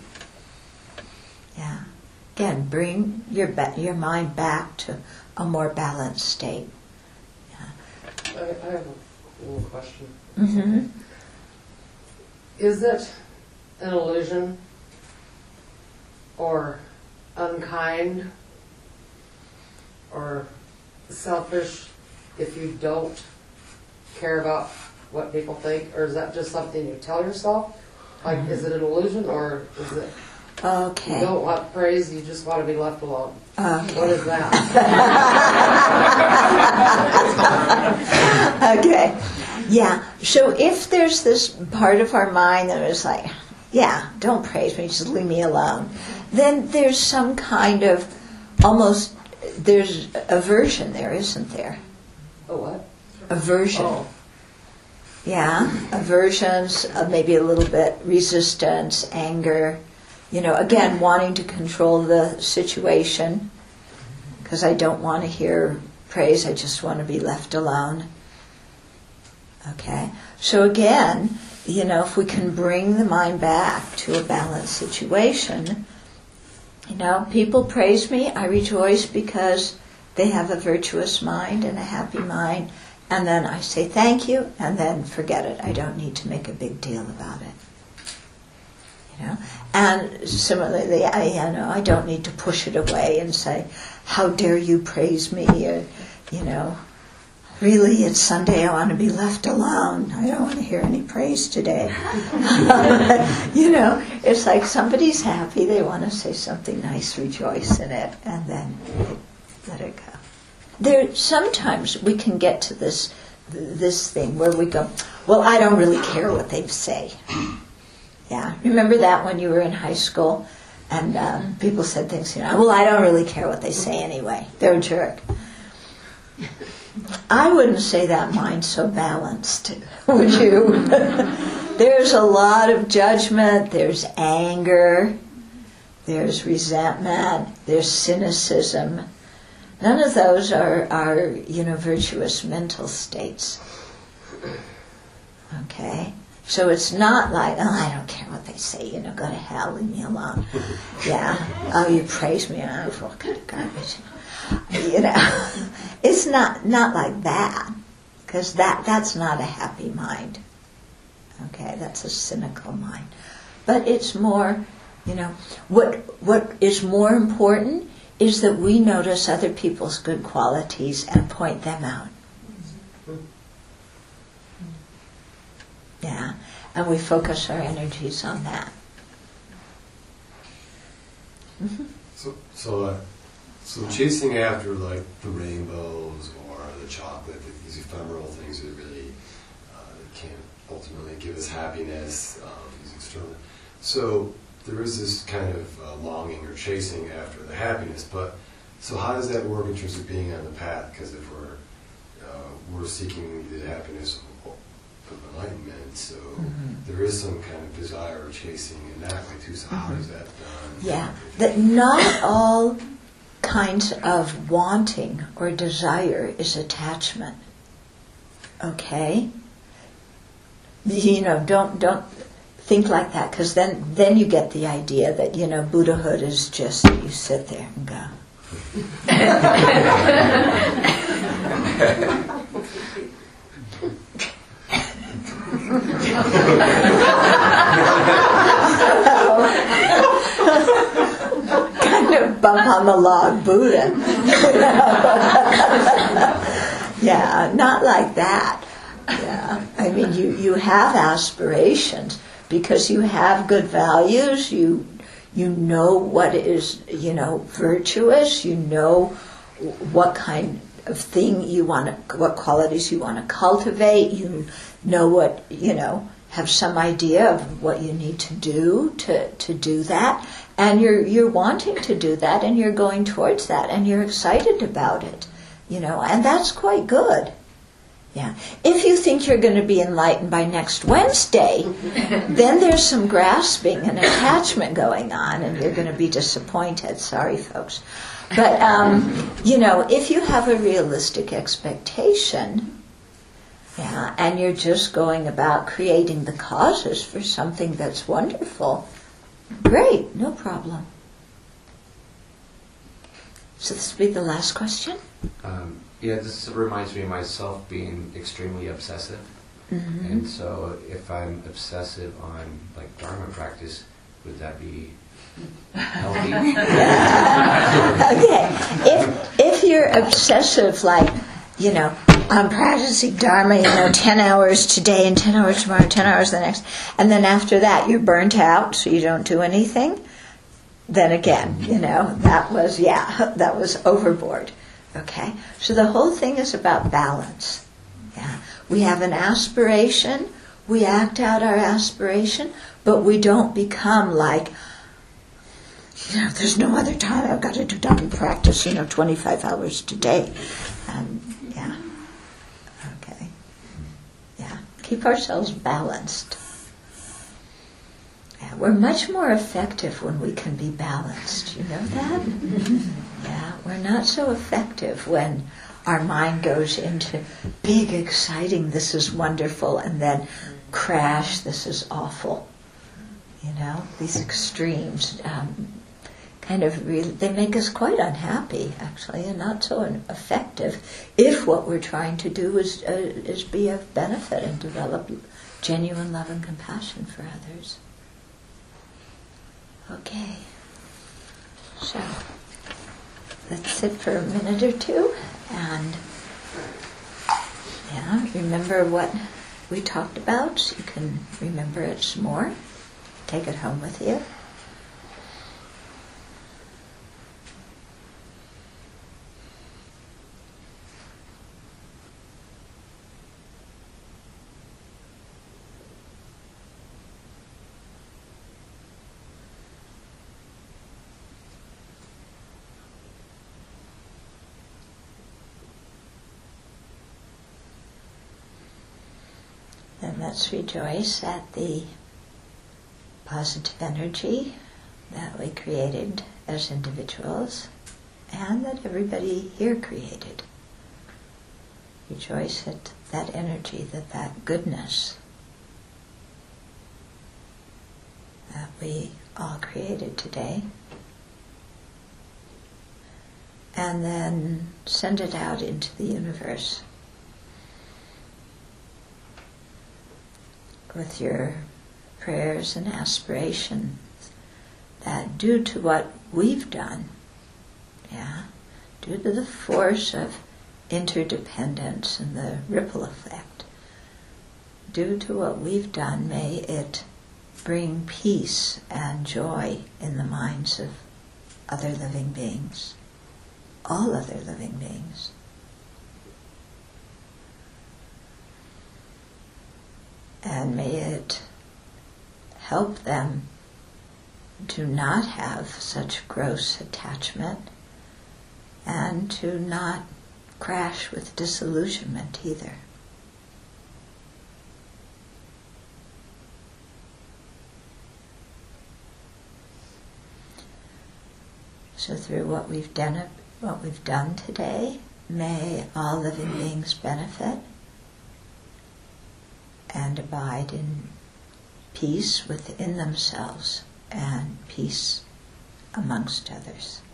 yeah, again, bring your ba- your mind back to a more balanced state. I, I have a little question. Mm-hmm. Is it an illusion or unkind or selfish if you don't care about what people think, or is that just something you tell yourself? Like, is it an illusion, or is it Okay. you don't want praise, you just want to be left alone? Okay. What is that? Okay. Yeah. So if there's this part of our mind that is like, yeah, don't praise me, just leave me alone, then there's some kind of almost there's aversion there, isn't there? Oh, what? Aversion. Oh. Yeah, aversions, uh, maybe a little bit resistance, anger. You know, again, wanting to control the situation because I don't want to hear praise. I just want to be left alone. Okay, so again, you know, if we can bring the mind back to a balanced situation, you know, people praise me, I rejoice because they have a virtuous mind and a happy mind, and then I say thank you, and then forget it. I don't need to make a big deal about it. You know, and similarly, I, you know, I don't need to push it away and say, "How dare you praise me?" Or, you know, really, it's Sunday, I want to be left alone. I don't want to hear any praise today. You know, it's like somebody's happy, they want to say something nice, rejoice in it, and then let it go. There, sometimes we can get to this this thing where we go, well, I don't really care what they say. Yeah, remember that when you were in high school, and uh, people said things, you know, well, I don't really care what they say anyway. They're a jerk. I wouldn't say that mind's so balanced, would you? There's a lot of judgment, there's anger, there's resentment, there's cynicism. None of those are, are, you know, virtuous mental states. Okay? So it's not like, oh, I don't care what they say, you know, go to hell, leave me alone. Yeah. Oh, you praise me, oh, what kind of garbage. You know, it's not not like that, because that that's not a happy mind. Okay, that's a cynical mind. But it's more, you know, what what is more important is that we notice other people's good qualities and point them out. Yeah, and we focus our energies on that. Mm-hmm. So, so, uh, so chasing after like the rainbows or the chocolate, these ephemeral things that really uh, can't ultimately give us happiness. Um, these external. So there is this kind of uh, longing or chasing after the happiness. But so how does that work in terms of being on the path? Because if we're uh, we're seeking the happiness of, of enlightenment, so mm-hmm. there is some kind of desire or chasing in that way too. So mm-hmm. how is that done? Yeah, that not all kinds of wanting or desire is attachment. Okay? You know, don't don't think like that, because then then you get the idea that, you know, Buddhahood is just you sit there and go. Kind of bump on the log Buddha. Yeah, not like that. Yeah, I mean, you, you have aspirations because you have good values. You you know what is, you know, virtuous. You know what kind of thing you want to, what qualities you want to cultivate. You know what, you know, have some idea of what you need to do to, to do that. And you're you're wanting to do that, and you're going towards that, and you're excited about it, you know, and that's quite good. Yeah. If you think you're going to be enlightened by next Wednesday, then there's some grasping and attachment going on, and you're going to be disappointed. Sorry, folks. But, um, you know, if you have a realistic expectation, yeah, and you're just going about creating the causes for something that's wonderful, great, no problem. So this will be the last question. Um, yeah, this reminds me of myself being extremely obsessive. Mm-hmm. And so if I'm obsessive on, like, Dharma practice, would that be healthy? Okay. If, if you're obsessive, like, you know, I'm practicing Dharma, you know, ten hours today and ten hours tomorrow, ten hours the next, and then after that you're burnt out, so you don't do anything, then again, you know, that was, yeah, that was overboard. Okay? So the whole thing is about balance. Yeah. We have an aspiration, we act out our aspiration, but we don't become like, you know, there's no other time. I've got to do Dharma practice, you know, twenty-five hours today. Um, yeah. Okay. Yeah. Keep ourselves balanced. Yeah, we're much more effective when we can be balanced. You know that? Yeah. We're not so effective when our mind goes into big, exciting, this is wonderful, and then crash, this is awful. You know, these extremes um, kind of really, they make us quite unhappy, actually, and not so effective if what we're trying to do is, uh, is be of benefit and develop genuine love and compassion for others. Okay. So, let's sit for a minute or two and yeah, remember what we talked about, so you can remember it some more. Take it home with you. Then let's rejoice at the positive energy that we created as individuals and that everybody here created. Rejoice at that energy, that that goodness that we all created today. And then send it out into the universe with your prayers and aspirations that due to what we've done, yeah, due to the force of interdependence and the ripple effect, due to what we've done, may it bring peace and joy in the minds of other living beings, all other living beings. And may it help them to not have such gross attachment and to not crash with disillusionment either. So through what we've done, what we've done today, may all living beings benefit and abide in peace within themselves and peace amongst others.